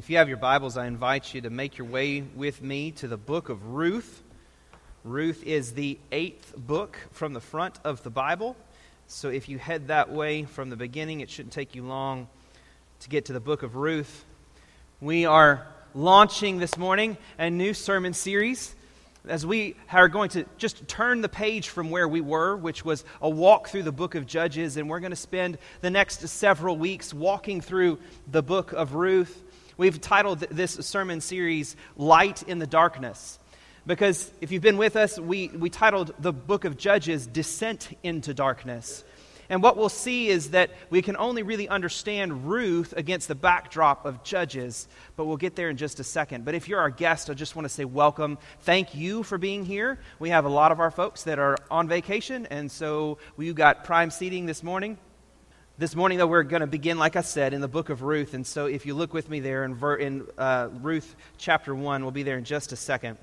If you have your Bibles, I invite you to make your way with me to the book of Ruth. Ruth is the 8th book from the front of the Bible. So if you head that way from the beginning, it shouldn't take you long to get to the book of Ruth. We are launching this morning a new sermon series as we are going to just turn the page from where we were, which was a walk through the book of Judges, and we're going to spend the next several weeks walking through the book of Ruth. We've titled this sermon series, Light in the Darkness, because if you've been with us, we titled the book of Judges, Descent into Darkness. And what we'll see is that we can only really understand Ruth against the backdrop of Judges, but we'll get there in just a second. But if you're our guest, I just want to say welcome. Thank you for being here. We have a lot of our folks that are on vacation, and so we got prime seating this morning. This morning, though, we're going to begin, like I said, in the book of Ruth. And so if you look with me there in Ruth chapter 1, we'll be there in just a second.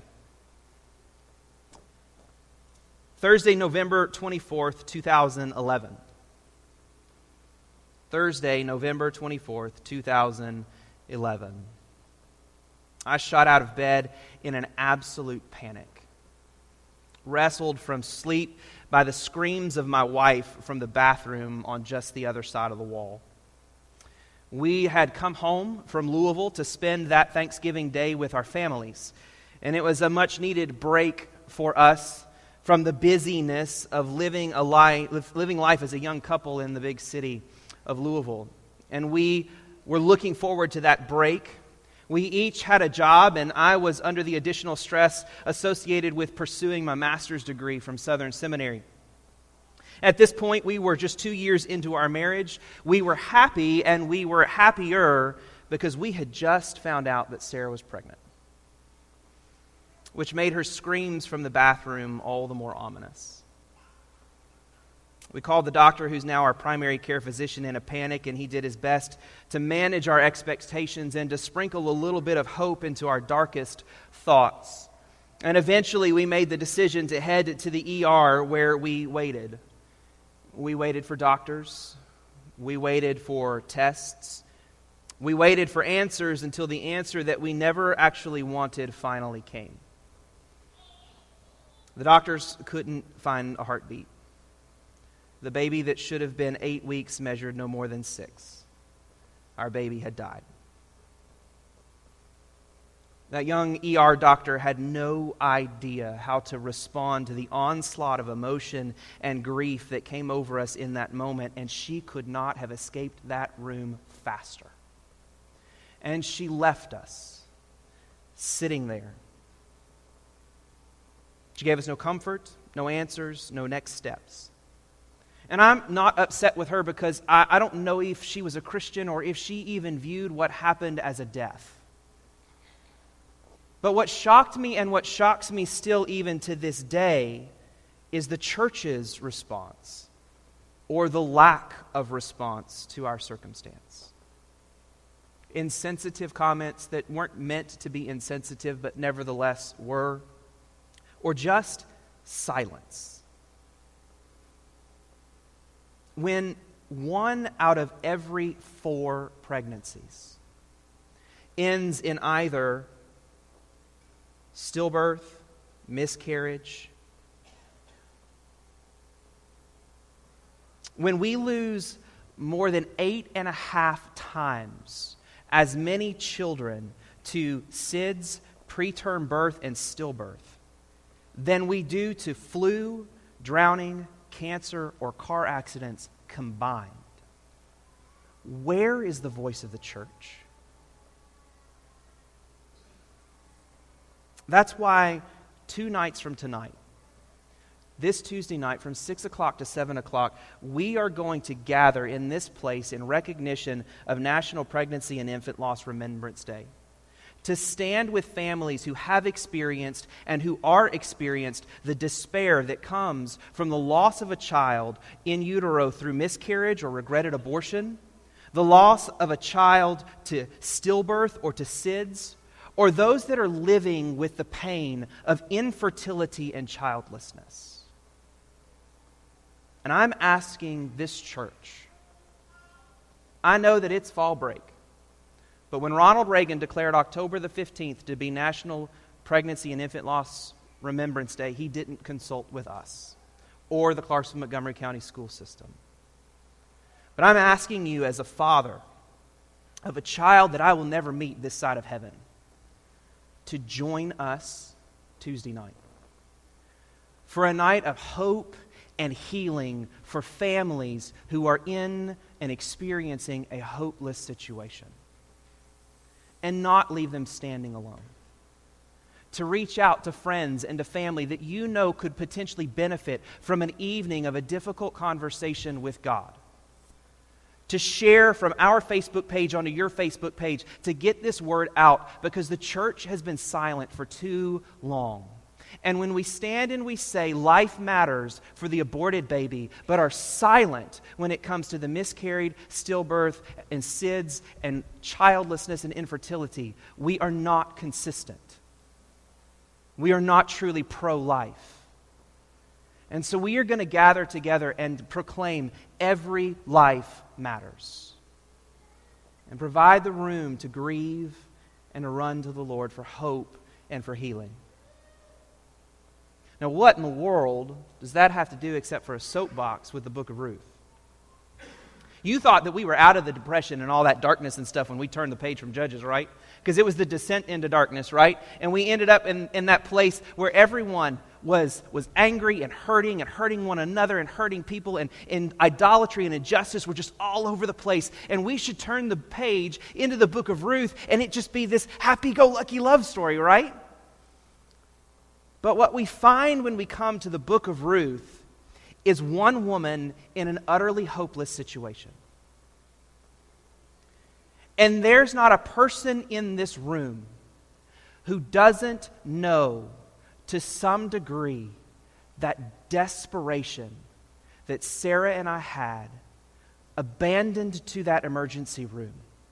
Thursday, November 24th, 2011. Thursday, November 24th, 2011. I shot out of bed in an absolute panic. Wrestled from sleep by the screams of my wife from the bathroom on just the other side of the wall. We had come home from Louisville to spend that Thanksgiving day with our families, and it was a much-needed break for us from the busyness of living life as a young couple in the big city of Louisville. And we were looking forward to that break. We each had a job, and I was under the additional stress associated with pursuing my master's degree from Southern Seminary. At this point, we were just 2 years into our marriage. We were happy, and we were happier because we had just found out that Sarah was pregnant, which made her screams from the bathroom all the more ominous. We called the doctor, who's now our primary care physician, in a panic, and he did his best to manage our expectations and to sprinkle a little bit of hope into our darkest thoughts. And eventually we made the decision to head to the ER, where we waited. We waited for doctors. We waited for tests. We waited for answers until the answer that we never actually wanted finally came. The doctors couldn't find a heartbeat. The baby that should have been 8 weeks measured no more than 6. Our baby had died. That young ER doctor had no idea how to respond to the onslaught of emotion and grief that came over us in that moment, and she could not have escaped that room faster. And she left us sitting there. She gave us no comfort, no answers, no next steps. And I'm not upset with her because I don't know if she was a Christian or if she even viewed what happened as a death. But what shocked me, and what shocks me still even to this day, is the church's response, or the lack of response to our circumstance. Insensitive comments that weren't meant to be insensitive but nevertheless were, or just silence. When 1 out of every 4 pregnancies ends in either stillbirth, miscarriage, when we lose more than 8.5 times as many children to SIDS, preterm birth, and stillbirth than we do to flu, drowning, cancer, or car accidents combined, where is the voice of the church? That's why 2 nights from tonight, this Tuesday night from 6 o'clock to 7 o'clock, we are going to gather in this place in recognition of National Pregnancy and Infant Loss Remembrance Day, to stand with families who have experienced and who are experienced the despair that comes from the loss of a child in utero through miscarriage or regretted abortion, the loss of a child to stillbirth or to SIDS, or those that are living with the pain of infertility and childlessness. And I'm asking this church, I know that it's fall break, But when Ronald Reagan declared October the 15th to be National Pregnancy and Infant Loss Remembrance Day, he didn't consult with us or the Clarkson-Montgomery County school system. But I'm asking you as a father of a child that I will never meet this side of heaven to join us Tuesday night for a night of hope and healing for families who are in and experiencing a hopeless situation, and not leave them standing alone. To reach out to friends and to family that you know could potentially benefit from an evening of a difficult conversation with God. To share from our Facebook page onto your Facebook page, to get this word out, because the church has been silent for too long. And when we stand and we say life matters for the aborted baby, but are silent when it comes to the miscarried, stillbirth, and SIDS, and childlessness and infertility, we are not consistent. We are not truly pro-life. And so we are going to gather together and proclaim every life matters, and provide the room to grieve and to run to the Lord for hope and for healing. Now, what in the world does that have to do except for a soapbox with the book of Ruth? You thought that we were out of the depression and all that darkness and stuff when we turned the page from Judges, right? Because it was the descent into darkness, right? And we ended up in that place where everyone was angry and hurting one another and hurting people, and idolatry and injustice were just all over the place. And we should turn the page into the book of Ruth and it just be this happy-go-lucky love story, right? But what we find when we come to the book of Ruth is one woman in an utterly hopeless situation. And there's not a person in this room who doesn't know to some degree that desperation that Sarah and I had abandoned to that emergency room.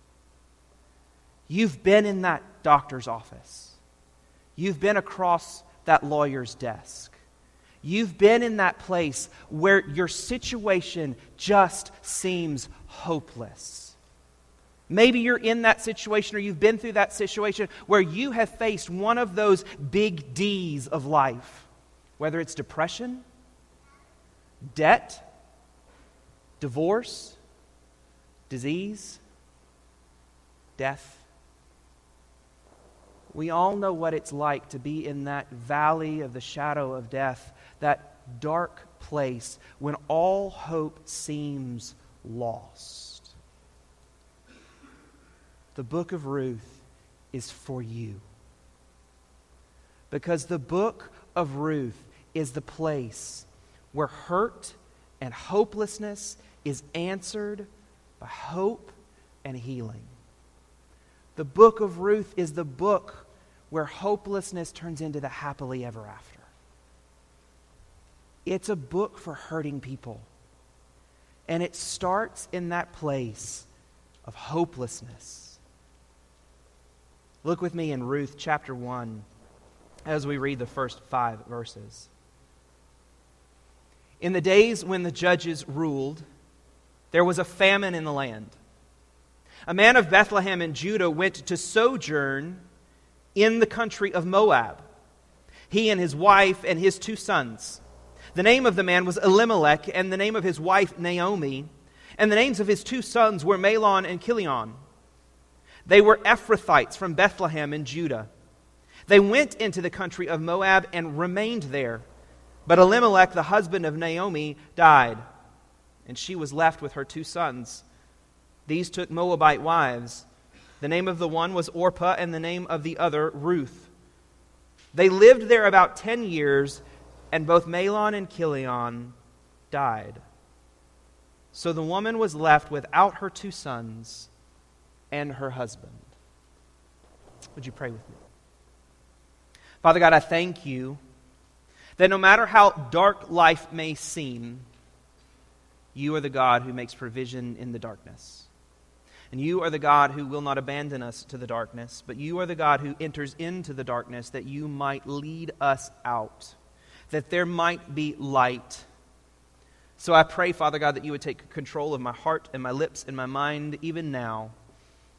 You've been in that doctor's office. You've been across that lawyer's desk. You've been in that place where your situation just seems hopeless. Maybe you're in that situation, or you've been through that situation where you have faced one of those big D's of life, whether it's depression, debt, divorce, disease, death. We all know what it's like to be in that valley of the shadow of death, that dark place when all hope seems lost. The book of Ruth is for you. Because the book of Ruth is the place where hurt and hopelessness is answered by hope and healing. The book of Ruth is the book where hopelessness turns into the happily ever after. It's a book for hurting people. And it starts in that place of hopelessness. Look with me in Ruth chapter 1 as we read the first 5 verses. In the days when the judges ruled, there was a famine in the land. A man of Bethlehem in Judah went to sojourn in the country of Moab, he and his wife and his 2 sons. The name of the man was Elimelech, and the name of his wife Naomi, and the names of his 2 sons were Mahlon and Chilion. They were Ephrathites from Bethlehem in Judah. They went into the country of Moab and remained there. But Elimelech, the husband of Naomi, died, and she was left with her 2 sons. These took Moabite wives. The name of the one was Orpah, and the name of the other Ruth. They lived there about 10 years, and both Mahlon and Chilion died. So the woman was left without her 2 sons and her husband. Would you pray with me? Father God, I thank you that no matter how dark life may seem, you are the God who makes provision in the darkness. And you are the God who will not abandon us to the darkness, but you are the God who enters into the darkness that you might lead us out, that there might be light. So I pray, Father God, that you would take control of my heart and my lips and my mind even now.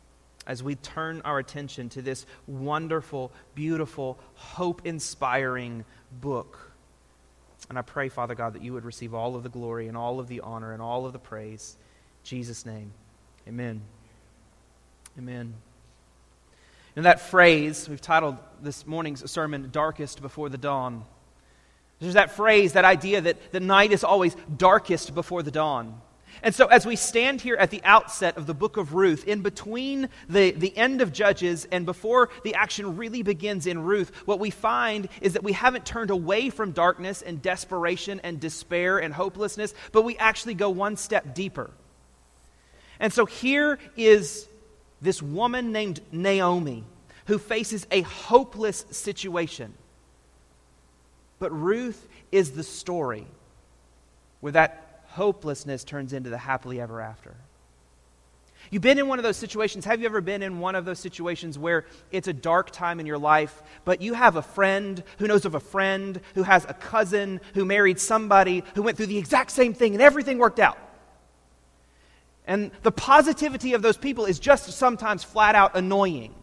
as we turn our attention to this wonderful, beautiful, hope-inspiring book. And I pray, Father God, that you would receive all of the glory and all of the honor and all of the praise. In Jesus' name, amen. Amen. And that phrase, we've titled this morning's sermon, Darkest Before the Dawn. There's that phrase, that idea that the night is always darkest before the dawn. And so as we stand here at the outset of the book of Ruth, in between the end of Judges and before the action really begins in Ruth, what we find is that we haven't turned away from darkness and desperation and despair and hopelessness, but we actually go one step deeper. And so here is this woman named Naomi who faces a hopeless situation. But Ruth is the story where that hopelessness turns into the happily ever after. You've been in one of those situations. Have you ever been in one of those situations where it's a dark time in your life, but you have a friend who knows of a friend who has a cousin who married somebody who went through the exact same thing and everything worked out? And the positivity of those people is just sometimes flat out annoying.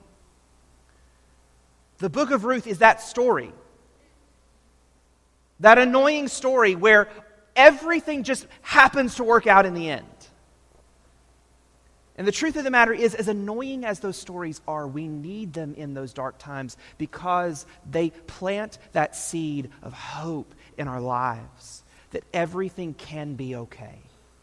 The book of Ruth is that story. That annoying story where everything just happens to work out in the end. And the truth of the matter is, as annoying as those stories are, we need them in those dark times because they plant that seed of hope in our lives, that everything can be okay.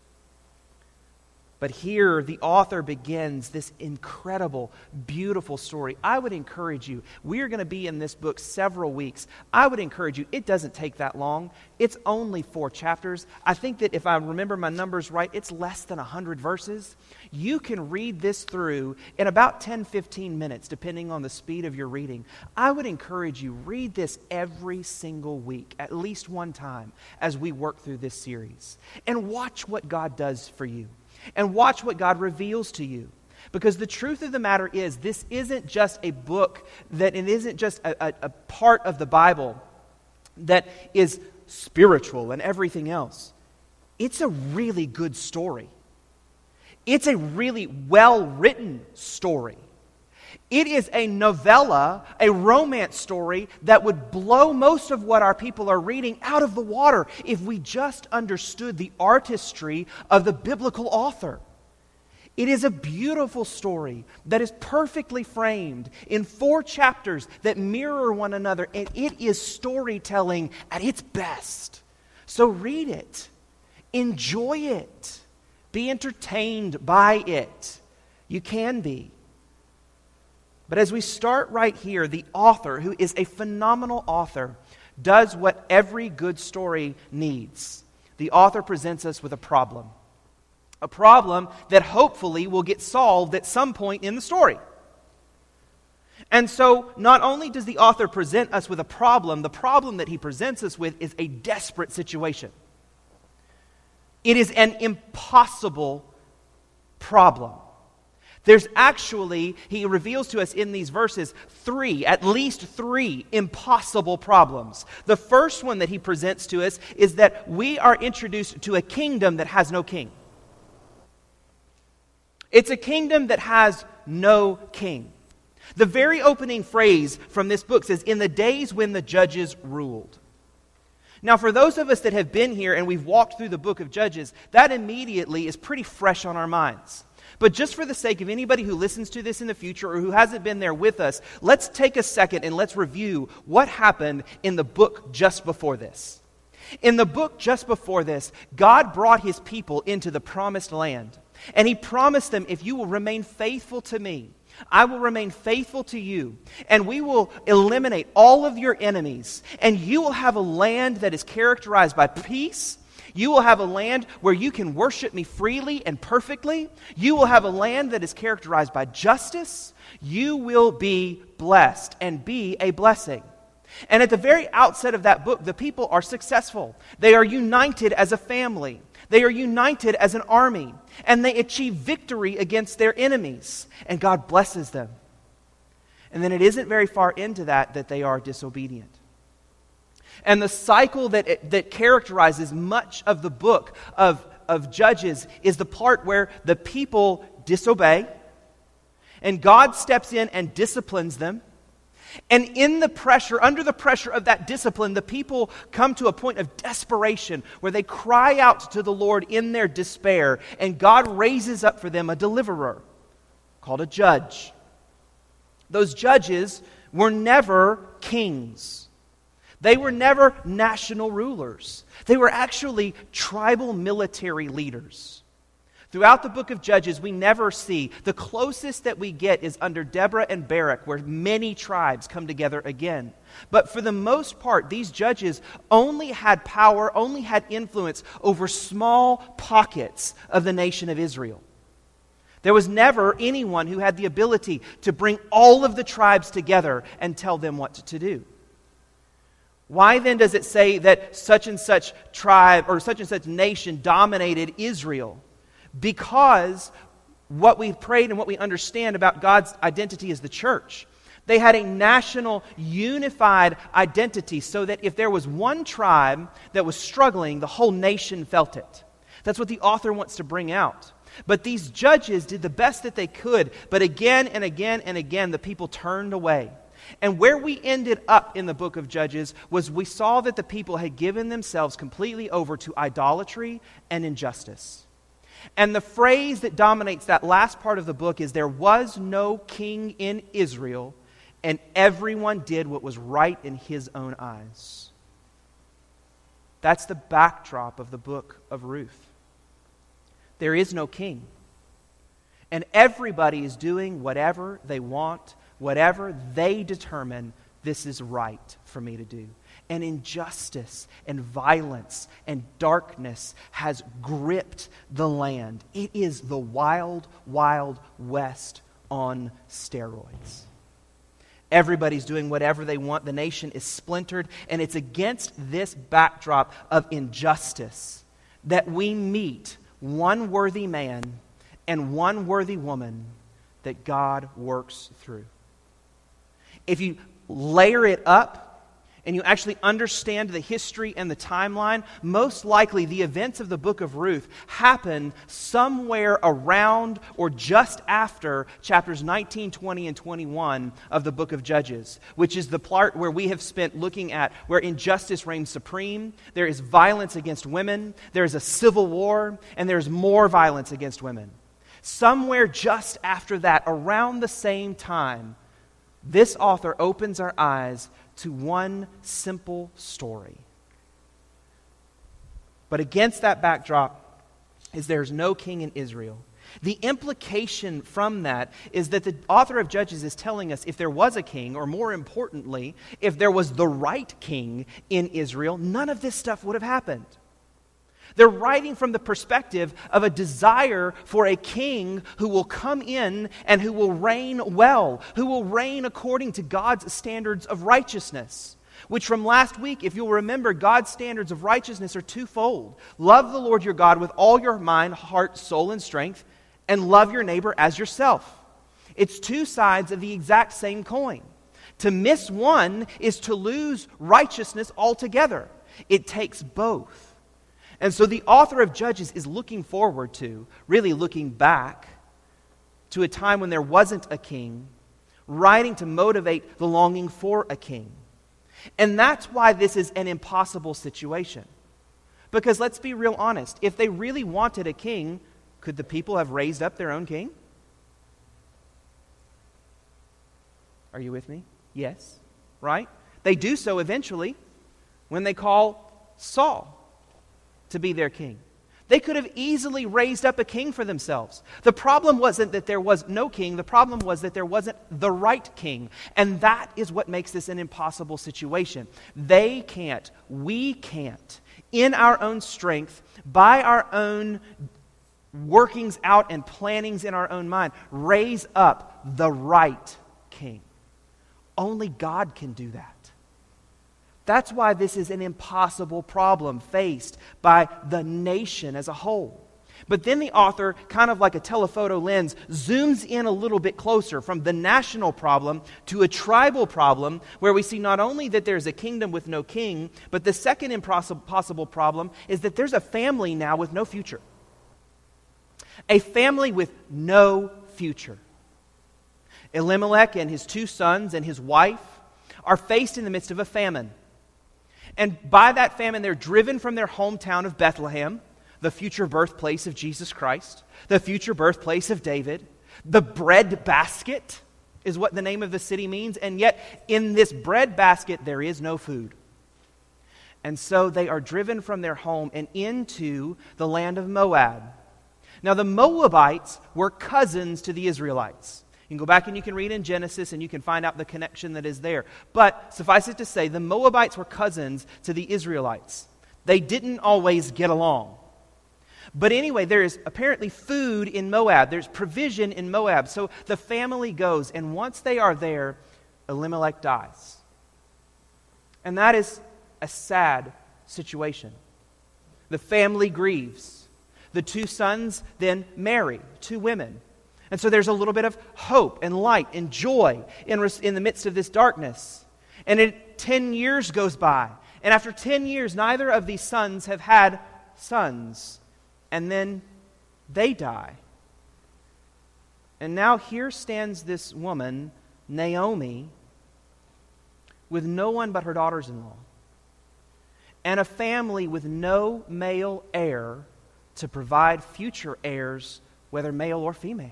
But here, the author begins this incredible, beautiful story. I would encourage you, we are going to be in this book several weeks. I would encourage you, it doesn't take that long. It's only 4 chapters. I think that if I remember my numbers right, it's less than 100 verses. You can read this through in about 10-15 minutes, depending on the speed of your reading. I would encourage you, read this every single week, at least one time, as we work through this series. And watch what God does for you. And watch what God reveals to you. Because the truth of the matter is, this isn't just a book, that it isn't just a part of the Bible that is spiritual and everything else. It's a really good story. It's a really well-written story. It is a novella, a romance story that would blow most of what our people are reading out of the water if we just understood the artistry of the biblical author. It is a beautiful story that is perfectly framed in 4 chapters that mirror one another, and it is storytelling at its best. So read it. Enjoy it. Be entertained by it. You can be. But as we start right here, the author, who is a phenomenal author, does what every good story needs. The author presents us with a problem. A problem that hopefully will get solved at some point in the story. And so, not only does the author present us with a problem, the problem that he presents us with is a desperate situation. It is an impossible problem. There's actually, he reveals to us in these verses, at least three impossible problems. The first one that he presents to us is that we are introduced to a kingdom that has no king. It's a kingdom that has no king. The very opening phrase from this book says, "In the days when the judges ruled." Now, for those of us that have been here and we've walked through the book of Judges, that immediately is pretty fresh on our minds. But just for the sake of anybody who listens to this in the future or who hasn't been there with us, let's take a second and let's review what happened in the book just before this. In the book just before this, God brought his people into the promised land. And he promised them, if you will remain faithful to me, I will remain faithful to you, and we will eliminate all of your enemies, and you will have a land that is characterized by peace. You will have a land where you can worship me freely and perfectly. You will have a land that is characterized by justice. You will be blessed and be a blessing. And at the very outset of that book, the people are successful. They are united as a family. They are united as an army. And they achieve victory against their enemies. And God blesses them. And then it isn't very far into that they are disobedient. And the cycle that characterizes much of the book of Judges is the part where the people disobey, And God steps in and disciplines them. And under the pressure of that discipline, the people come to a point of desperation where they cry out to the Lord in their despair, and God raises up for them a deliverer called a judge. Those judges were never kings. They were never national rulers. They were actually tribal military leaders. Throughout the book of Judges, we never see, the closest that we get is under Deborah and Barak, where many tribes come together again. But for the most part, these judges only had power, only had influence over small pockets of the nation of Israel. There was never anyone who had the ability to bring all of the tribes together and tell them what to do. Why then does it say that such and such tribe or such and such nation dominated Israel? Because what we've prayed and what we understand about God's identity as the church, they had a national, unified identity so that if there was one tribe that was struggling, the whole nation felt it. That's what the author wants to bring out. But these judges did the best that they could, but again and again and again, the people turned away. And where we ended up in the book of Judges was we saw that the people had given themselves completely over to idolatry and injustice. And the phrase that dominates that last part of the book is, there was no king in Israel, and everyone did what was right in his own eyes. That's the backdrop of the book of Ruth. There is no king. And everybody is doing whatever they want, whatever they determine this is right for me to do. And injustice and violence and darkness has gripped the land. It is the wild, wild west on steroids. Everybody's doing whatever they want. The nation is splintered, and it's against this backdrop of injustice that we meet one worthy man and one worthy woman that God works through. If you layer it up and you actually understand the history and the timeline, most likely the events of the book of Ruth happen somewhere around or just after chapters 19, 20, and 21 of the book of Judges, which is the part where we have spent looking at where injustice reigns supreme, there is violence against women, there is a civil war, and there's more violence against women. Somewhere just after that, around the same time, this author opens our eyes to one simple story. But against that backdrop is there's no king in Israel. The implication from that is that the author of Judges is telling us if there was a king, or more importantly, if there was the right king in Israel, none of this stuff would have happened. They're writing from the perspective of a desire for a king who will come in and who will reign well, who will reign according to God's standards of righteousness. Which from last week, if you'll remember, God's standards of righteousness are twofold. Love the Lord your God with all your mind, heart, soul, and strength, and love your neighbor as yourself. It's two sides of the exact same coin. To miss one is to lose righteousness altogether. It takes both. And so the author of Judges is looking forward to, really looking back to a time when there wasn't a king, writing to motivate the longing for a king. And that's why this is an impossible situation. Because let's be real honest, if they really wanted a king, could the people have raised up their own king? Are you with me? Yes, right? They do so eventually when they call Saul to be their king. They could have easily raised up a king for themselves. The problem wasn't that there was no king. The problem was that there wasn't the right king. And that is what makes this an impossible situation. They can't, we can't, in our own strength, by our own workings out and plannings in our own mind, raise up the right king. Only God can do that. That's why this is an impossible problem faced by the nation as a whole. But then the author, kind of like a telephoto lens, zooms in a little bit closer from the national problem to a tribal problem, where we see not only that there's a kingdom with no king, but the second impossible problem is that there's a family now with no future. A family with no future. Elimelech and his 2 sons and his wife are faced in the midst of a famine. And by that famine, they're driven from their hometown of Bethlehem, the future birthplace of Jesus Christ, the future birthplace of David. The bread basket is what the name of the city means, and yet in this bread basket there is no food. And so they are driven from their home and into the land of Moab. Now the Moabites were cousins to the Israelites. You can go back and you can read in Genesis and you can find out the connection that is there. But suffice it to say, the Moabites were cousins to the Israelites. They didn't always get along. But anyway, there is apparently food in Moab. There's provision in Moab. So the family goes, and once they are there, Elimelech dies. And that is a sad situation. The family grieves. The 2 sons then marry 2 women. And so there's a little bit of hope and light and joy in the midst of this darkness. And 10 years goes by. And after 10 years, neither of these sons have had sons. And then they die. And now here stands this woman, Naomi, with no one but her daughters-in-law. And a family with no male heir to provide future heirs, whether male or female.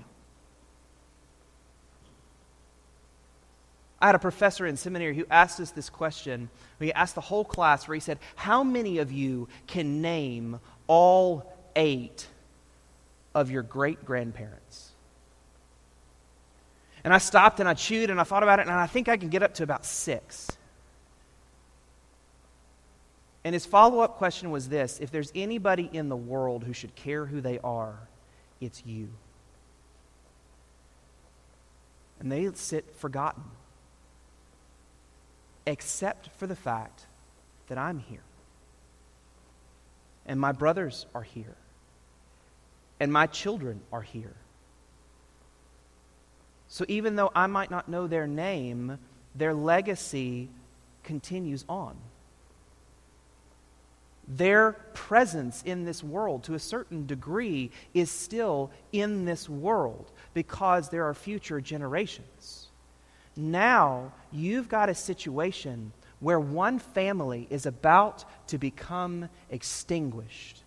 I had a professor in seminary who asked us this question. He asked the whole class where he said, how many of you can name all 8 of your great-grandparents? And I stopped and I chewed and I thought about it, and I think I can get up to about 6. And his follow-up question was this: if there's anybody in the world who should care who they are, it's you. And they sit forgotten, except for the fact that I'm here. And my brothers are here. And my children are here. So even though I might not know their name, their legacy continues on. Their presence in this world, to a certain degree, is still in this world because there are future generations. Now, you've got a situation where one family is about to become extinguished.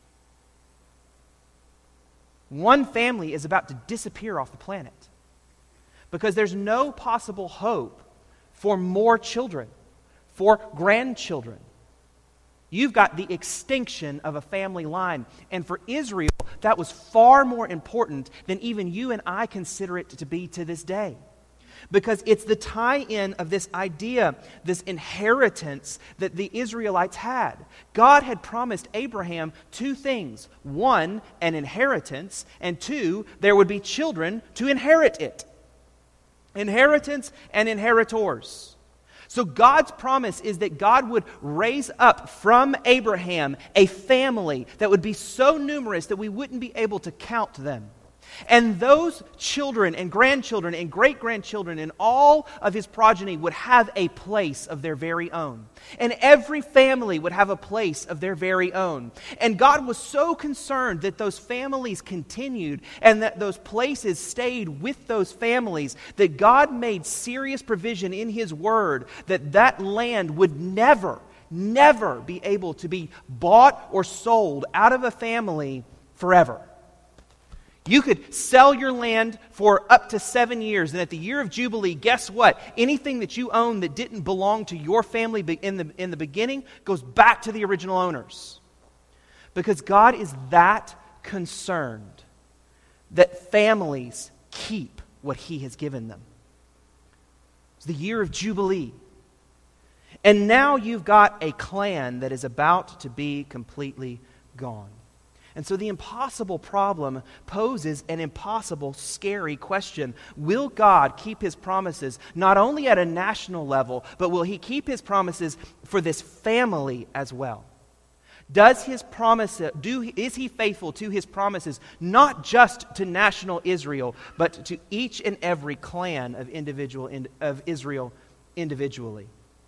One family is about to disappear off the planet because there's no possible hope for more children, for grandchildren. You've got the extinction of a family line. And for Israel, that was far more important than even you and I consider it to be to this day. Because it's the tie-in of this idea, this inheritance that the Israelites had. God had promised Abraham 2 things. 1, an inheritance, and 2, there would be children to inherit it. Inheritance and inheritors. So God's promise is that God would raise up from Abraham a family that would be so numerous that we wouldn't be able to count them. And those children and grandchildren and great-grandchildren and all of his progeny would have a place of their very own. And every family would have a place of their very own. And God was so concerned that those families continued and that those places stayed with those families that God made serious provision in his word that that land would never be able to be bought or sold out of a family forever. You could sell your land for up to 7 years, and at the year of Jubilee, guess what? Anything that you own that didn't belong to your family in the beginning goes back to the original owners. Because God is that concerned that families keep what he has given them. It's the year of Jubilee. And now you've got a clan that is about to be completely gone. And so the impossible problem poses an impossible, scary question. Will God keep his promises not only at a national level, but will he keep his promises for this family as well? Is he faithful to his promises, not just to national Israel, but to each and every clan of Israel individually?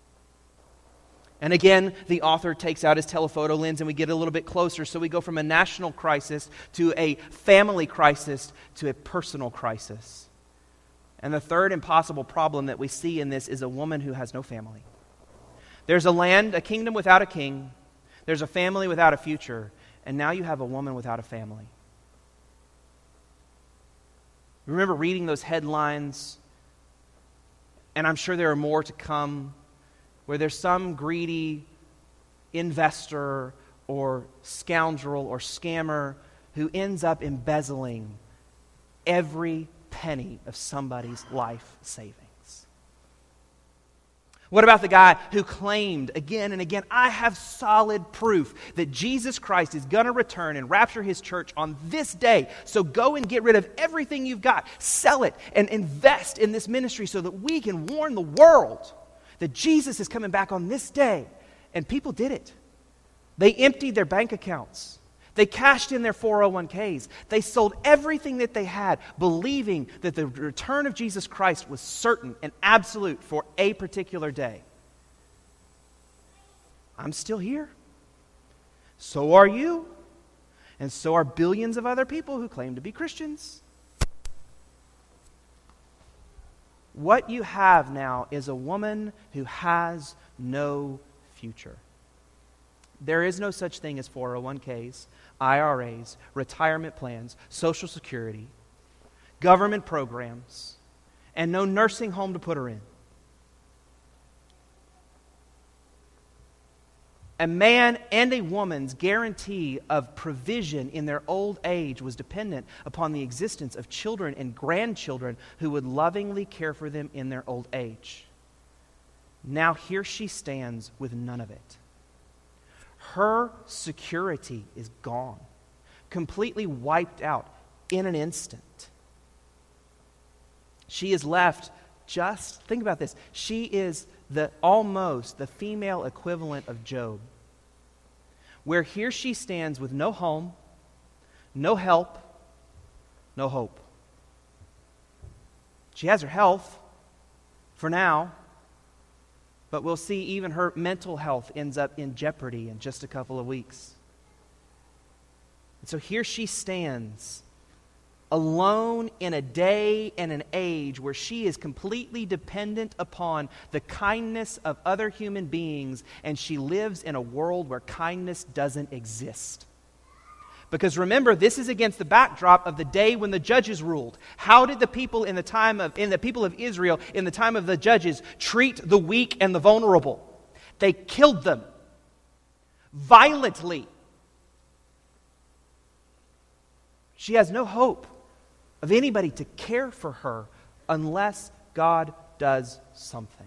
And again, the author takes out his telephoto lens and we get a little bit closer. So we go from a national crisis to a family crisis to a personal crisis. And the third impossible problem that we see in this is a woman who has no family. There's a land, a kingdom without a king. There's a family without a future. And now you have a woman without a family. Remember reading those headlines, and I'm sure there are more to come, where there's some greedy investor or scoundrel or scammer who ends up embezzling every penny of somebody's life savings. What about the guy who claimed again and again, I have solid proof that Jesus Christ is going to return and rapture his church on this day. So go and get rid of everything you've got. Sell it and invest in this ministry so that we can warn the world that Jesus is coming back on this day. And people did it. They emptied their bank accounts. They cashed in their 401ks. They sold everything that they had, believing that the return of Jesus Christ was certain and absolute for a particular day. I'm still here. So are you. And so are billions of other people who claim to be Christians. What you have now is a woman who has no future. There is no such thing as 401ks, IRAs, retirement plans, Social Security, government programs, and no nursing home to put her in. A man and a woman's guarantee of provision in their old age was dependent upon the existence of children and grandchildren who would lovingly care for them in their old age. Now here she stands with none of it. Her security is gone, completely wiped out in an instant. She is left just, think about this, she is almost the female equivalent of Job, where here she stands with no home, no help, no hope. She has her health for now, but we'll see even her mental health ends up in jeopardy in just a couple of weeks. And so here she stands, alone in a day and an age where she is completely dependent upon the kindness of other human beings, and she lives in a world where kindness doesn't exist. Because remember, this is against the backdrop of the day when the judges ruled. How did the people in the people of Israel in the time of the judges treat the weak and the vulnerable? They killed them violently. She has no hope of anybody to care for her unless God does something.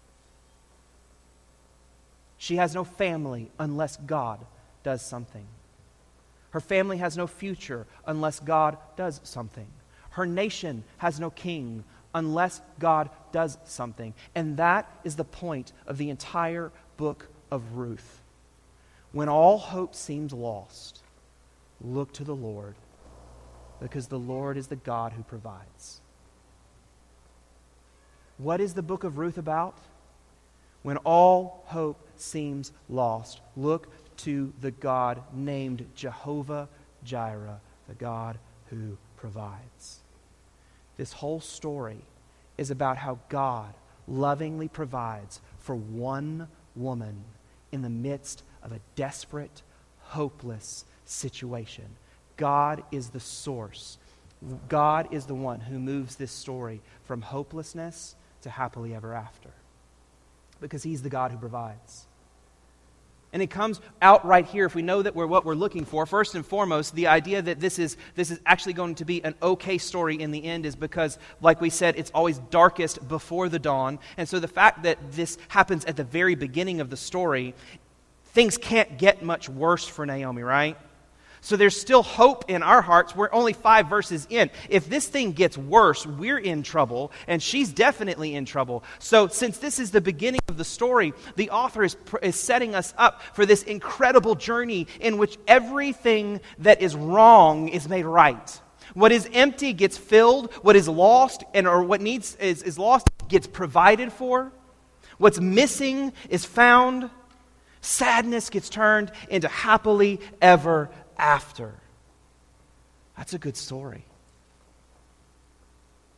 She has no family unless God does something. Her family has no future unless God does something. Her nation has no king unless God does something. And that is the point of the entire book of Ruth. When all hope seems lost, look to the Lord, because the Lord is the God who provides. What is the book of Ruth about? When all hope seems lost, look to the God named Jehovah Jireh, the God who provides. This whole story is about how God lovingly provides for one woman in the midst of a desperate, hopeless situation. God is the source. God is the one who moves this story from hopelessness to happily ever after, because He's the God who provides. And it comes out right here if we know that what we're looking for. First and foremost, the idea that this is actually going to be an okay story in the end is because, like we said, it's always darkest before the dawn. And so the fact that this happens at the very beginning of the story, things can't get much worse for Naomi, right? So there's still hope in our hearts. We're only 5 verses in. If this thing gets worse, we're in trouble, and she's definitely in trouble. So since this is the beginning of the story, the author is setting us up for this incredible journey in which everything that is wrong is made right. What is empty gets filled. What is lost or what needs is lost gets provided for. What's missing is found. Sadness gets turned into happily ever after. That's a good story.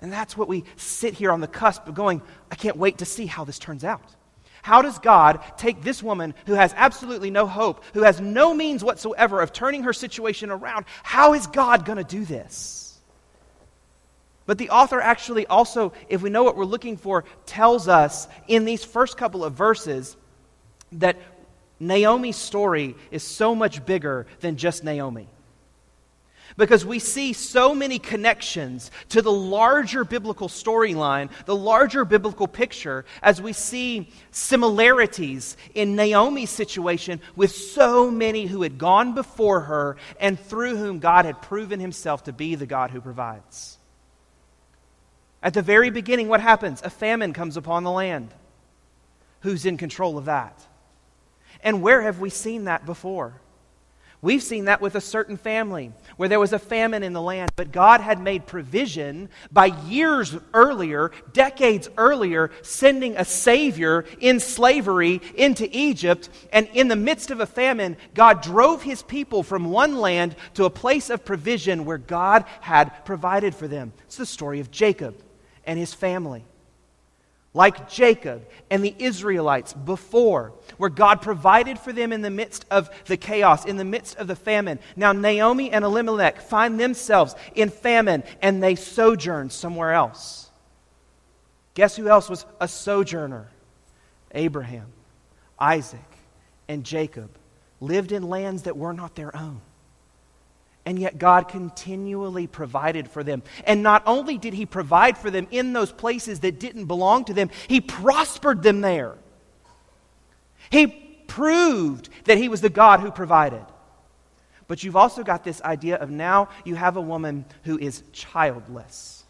And that's what we sit here on the cusp of going, I can't wait to see how this turns out. How does God take this woman who has absolutely no hope, who has no means whatsoever of turning her situation around? How is God going to do this? But the author actually also, if we know what we're looking for, tells us in these first couple of verses that Naomi's story is so much bigger than just Naomi. Because we see so many connections to the larger biblical storyline, the larger biblical picture, as we see similarities in Naomi's situation with so many who had gone before her and through whom God had proven himself to be the God who provides. At the very beginning, what happens? A famine comes upon the land. Who's in control of that? And where have we seen that before? We've seen that with a certain family where there was a famine in the land, but God had made provision by years earlier, decades earlier, sending a Savior in slavery into Egypt. And in the midst of a famine, God drove his people from one land to a place of provision where God had provided for them. It's the story of Jacob and his family. Like Jacob and the Israelites before, where God provided for them in the midst of the chaos, in the midst of the famine. Now Naomi and Elimelech find themselves in famine and they sojourn somewhere else. Guess who else was a sojourner? Abraham, Isaac, and Jacob lived in lands that were not their own. And yet God continually provided for them. And not only did he provide for them in those places that didn't belong to them, he prospered them there. He proved that he was the God who provided. But you've also got this idea of now you have a woman who is childless.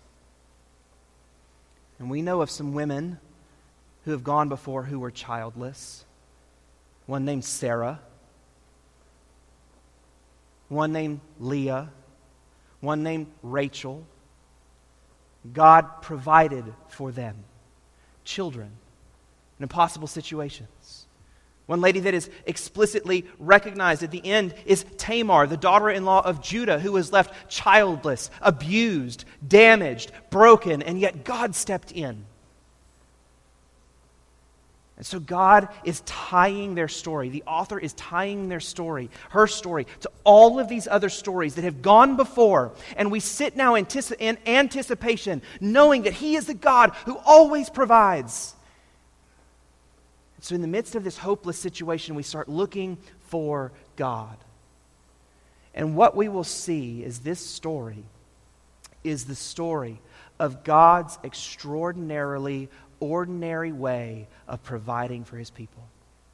And we know of some women who have gone before who were childless. One named Sarah. One named Leah, one named Rachel. God provided for them children in impossible situations. One lady that is explicitly recognized at the end is Tamar, the daughter-in-law of Judah, who was left childless, abused, damaged, broken, and yet God stepped in. And so God is tying their story. The author is tying their story, her story, to all of these other stories that have gone before. And we sit now in anticipation, knowing that he is the God who always provides. So in the midst of this hopeless situation, we start looking for God. And what we will see is this story is the story of God's extraordinarily ordinary way of providing for his people.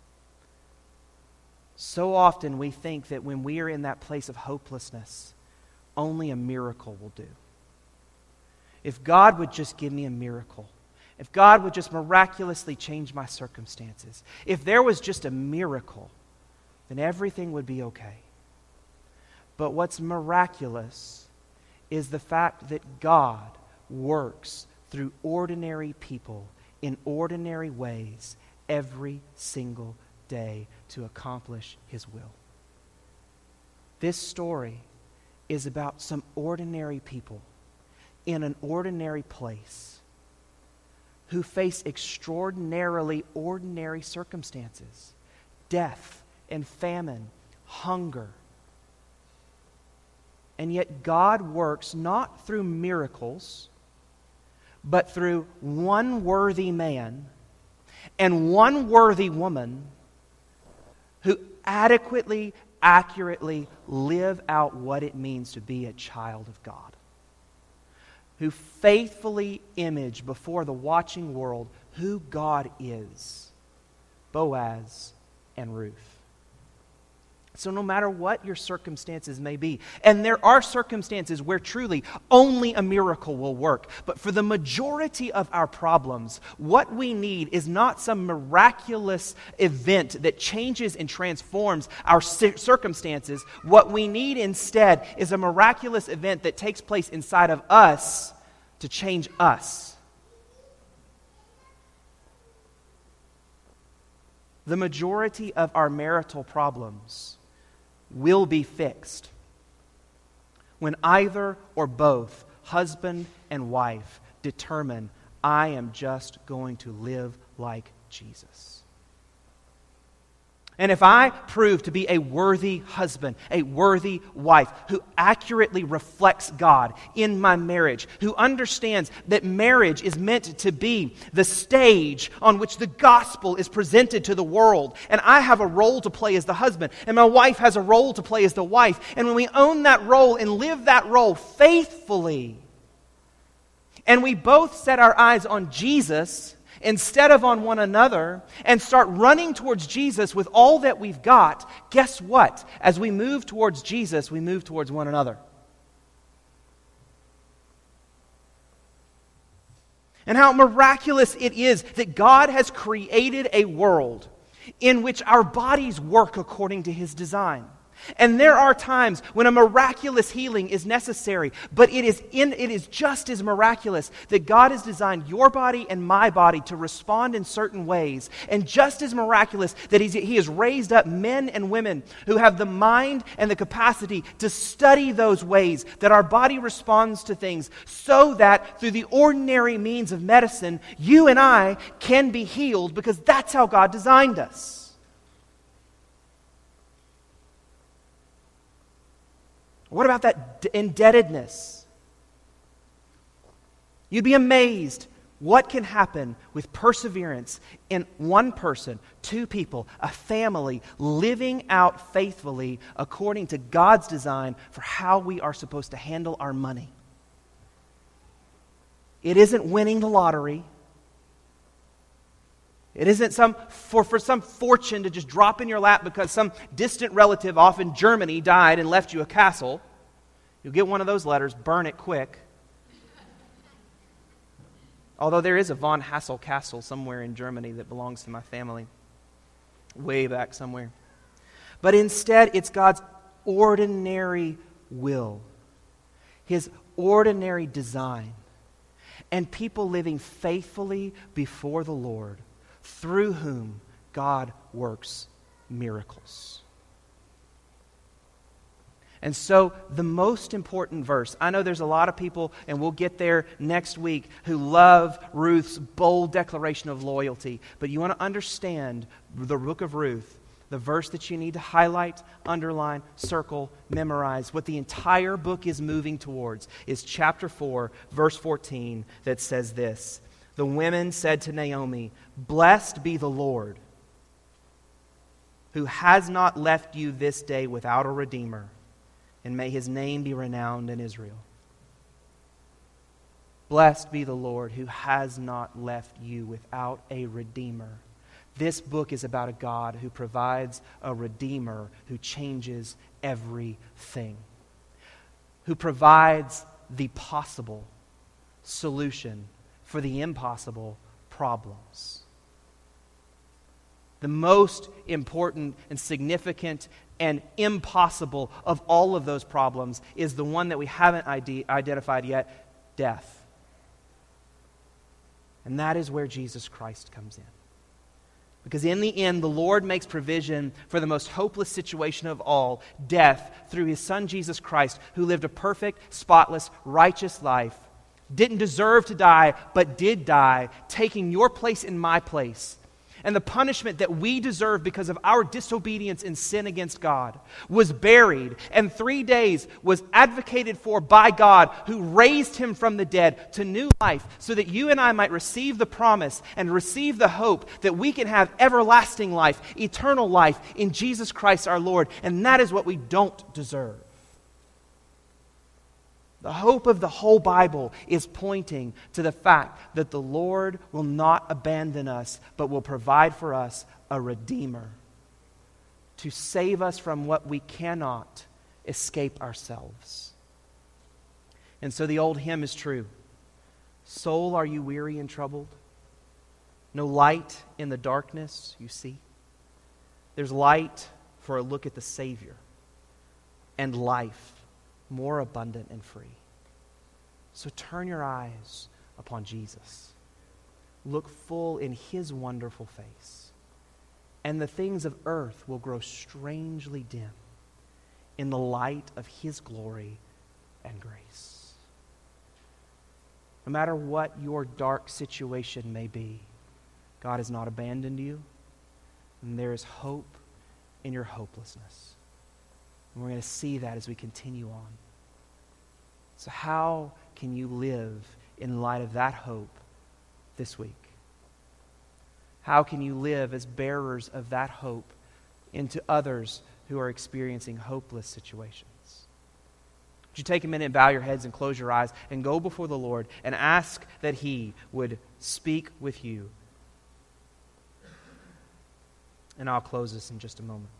So often we think that when we are in that place of hopelessness, only a miracle will do. If God would just give me a miracle, if God would just miraculously change my circumstances, if there was just a miracle, then everything would be okay. But what's miraculous is the fact that God works through ordinary people in ordinary ways every single day to accomplish his will. This story is about some ordinary people in an ordinary place who face extraordinarily ordinary circumstances, death and famine, hunger. And yet God works not through miracles, but through one worthy man and one worthy woman who adequately, accurately live out what it means to be a child of God, who faithfully image before the watching world who God is, Boaz and Ruth. So no matter what your circumstances may be, and there are circumstances where truly only a miracle will work, but for the majority of our problems, what we need is not some miraculous event that changes and transforms our circumstances. What we need instead is a miraculous event that takes place inside of us to change us. The majority of our marital problems will be fixed when either or both husband and wife determine, I am just going to live like Jesus. And if I prove to be a worthy husband, a worthy wife, who accurately reflects God in my marriage, who understands that marriage is meant to be the stage on which the gospel is presented to the world, and I have a role to play as the husband, and my wife has a role to play as the wife, and when we own that role and live that role faithfully, and we both set our eyes on Jesus instead of on one another, and start running towards Jesus with all that we've got, guess what? As we move towards Jesus, we move towards one another. And how miraculous it is that God has created a world in which our bodies work according to His design. And there are times when a miraculous healing is necessary, but it is just as miraculous that God has designed your body and my body to respond in certain ways, and just as miraculous that He has raised up men and women who have the mind and the capacity to study those ways that our body responds to things, so that through the ordinary means of medicine, you and I can be healed, because that's how God designed us. What about that indebtedness? You'd be amazed what can happen with perseverance in one person, two people, a family living out faithfully according to God's design for how we are supposed to handle our money. It isn't winning the lottery. It isn't for some fortune to just drop in your lap because some distant relative off in Germany died and left you a castle. You'll get one of those letters, burn it quick. Although there is a von Hassel castle somewhere in Germany that belongs to my family, way back somewhere. But instead, it's God's ordinary will, His ordinary design, and people living faithfully before the Lord, through whom God works miracles. And so the most important verse, I know there's a lot of people, and we'll get there next week, who love Ruth's bold declaration of loyalty. But you want to understand the book of Ruth, the verse that you need to highlight, underline, circle, memorize, what the entire book is moving towards, is chapter 4, verse 14, that says this: the women said to Naomi, "Blessed be the Lord, who has not left you this day without a redeemer, and may His name be renowned in Israel." Blessed be the Lord, who has not left you without a redeemer. This book is about a God who provides a redeemer who changes everything, who provides the possible solution for the impossible problems. The most important and significant and impossible of all of those problems is the one that we haven't identified yet: death. And that is where Jesus Christ comes in. Because in the end, the Lord makes provision for the most hopeless situation of all, death, through His Son Jesus Christ, who lived a perfect, spotless, righteous life, didn't deserve to die, but did die, taking your place in my place. And the punishment that we deserve because of our disobedience and sin against God was buried, and 3 days was advocated for by God, who raised Him from the dead to new life, so that you and I might receive the promise and receive the hope that we can have everlasting life, eternal life in Jesus Christ our Lord. And that is what we don't deserve. The hope of the whole Bible is pointing to the fact that the Lord will not abandon us, but will provide for us a Redeemer to save us from what we cannot escape ourselves. And so the old hymn is true. Soul, are you weary and troubled? No light in the darkness you see? There's light for a look at the Savior, and life more abundant and free. So turn your eyes upon Jesus. Look full in His wonderful face, and the things of earth will grow strangely dim in the light of His glory and grace. No matter what your dark situation may be, God has not abandoned you, and there is hope in your hopelessness. And we're going to see that as we continue on. So how can you live in light of that hope this week? How can you live as bearers of that hope into others who are experiencing hopeless situations? Would you take a minute and bow your heads and close your eyes and go before the Lord and ask that He would speak with you? And I'll close this in just a moment.